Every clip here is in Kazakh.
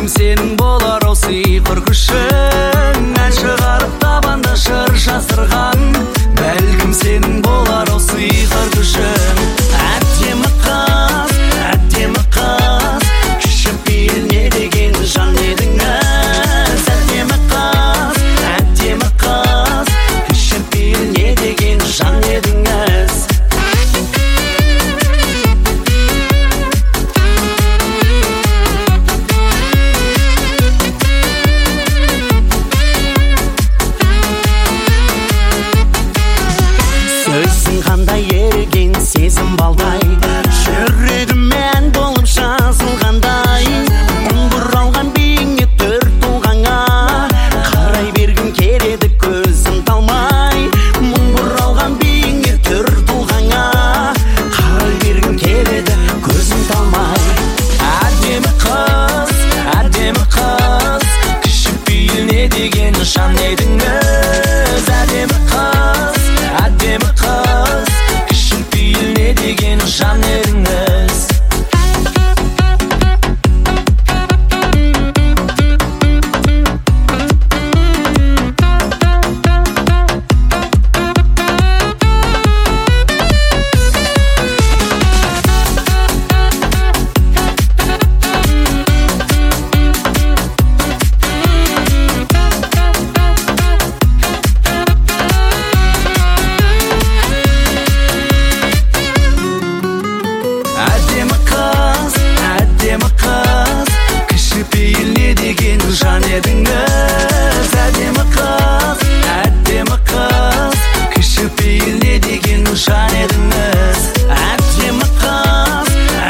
бәлкім сенің болар ау сиқыр күшің, ән шығарып табанда жыр жасырған, бәлкім сенің болар ау сиқыр күшің. Әдемі қыз, кішіпейіл не деген жан едіңіз. Әдемі қыз, кішіпейіл не деген жан едіңіз. Сөзің қандай ерген сезім балдай, жүрегімен болып жазылғандай. Мұң бұралған бейне төр тұлғаңа, қарай бергім келеді көзім талмай. Мұң бұралған бейне төр тұлғаңа, қарай бергім келеді көзім талмай. Әдемі қыз, кішіпейіл не деген жан едіңіз. Әдемі қыз, кішіпейіл не деген жан едіңіз. Әдемі қыз, кішіпейіл не деген жан едіңіз. Әдемі қыз, кішіпейіл не деген жан едіңіз. Әдемі қыз,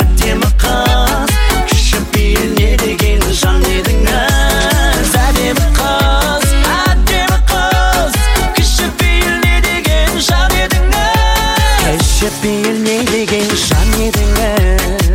кішіпейіл не деген жан едіңіз. Әдемі қыз, кішіпейіл не деген жан едіңіз. Кішіпейіл не деген жан едіңіз.